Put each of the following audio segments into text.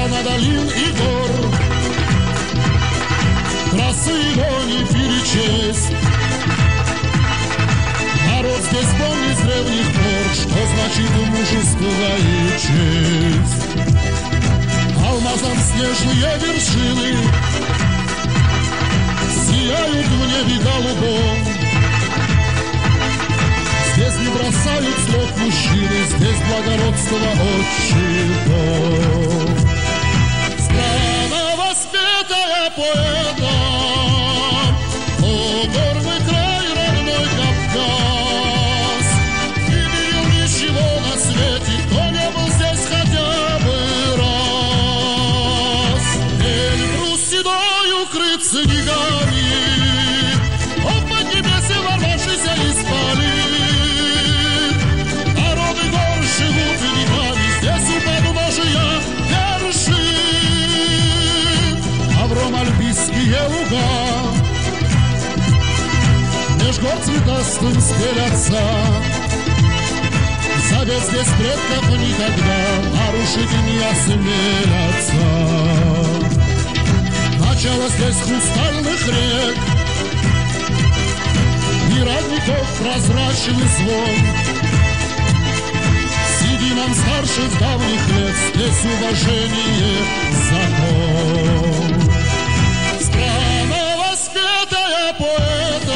страна долин и гор, красы его не перечесть. Народ здесь помнит с древних пор, что значит мужество и честь. Алмазом снежные вершины сияют в небе голубом. Здесь не бросают слов мужчины, здесь благородство отчий дом. Страна, воспетая поэтом, о, горный край, родной Кавказ. Не видел ничего на свете, кто не был здесь хотя бы раз. Эльбрус седой укрыт снегами, он под небесе ворвавшийся исполин. Народы гор живут веками, здесь у подножия вершин. Авром альпийские луга меж гор цветастым стелятся. Завет здесь предков никогда нарушить не осмелятся. Начало здесь хрустальных рек и родников прозрачный звон. Сединам старших давних лет здесь уважение закон. Страна, воспетая поэтом,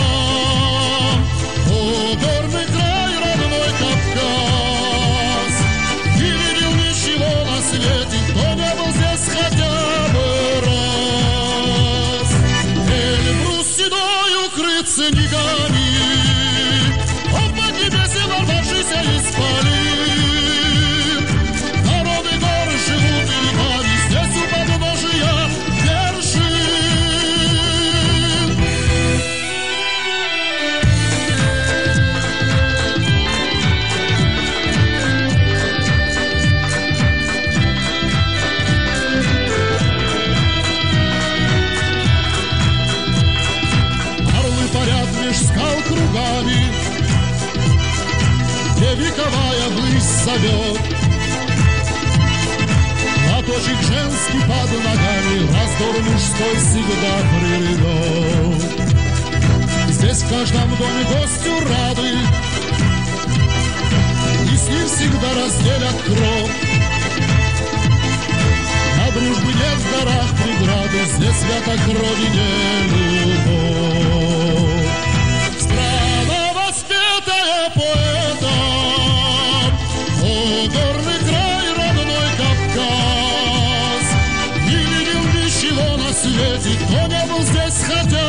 о, горный край, родной Кавказ. Не видел ничего на свете, кто не был здесь хотя бы раз. Эльбрус седой укрыт снегами, он под небесе ворвавшийся исполин. Народы гор живут веками, здесь у подножия вершин. Орлы парят меж скал кругами, где вековая высь зовет. Платочек женский под ногами, раздор мужской всегда придет. Здесь в каждом доме гостю рады, и с ним всегда разделят кровь. На дружбы нет в горах преграды, здесь свято крови не любовь. Страна, воспетая поэтом, о, горный край, родной Кавказ. Не видел ничего на свете, кто не был здесь хотя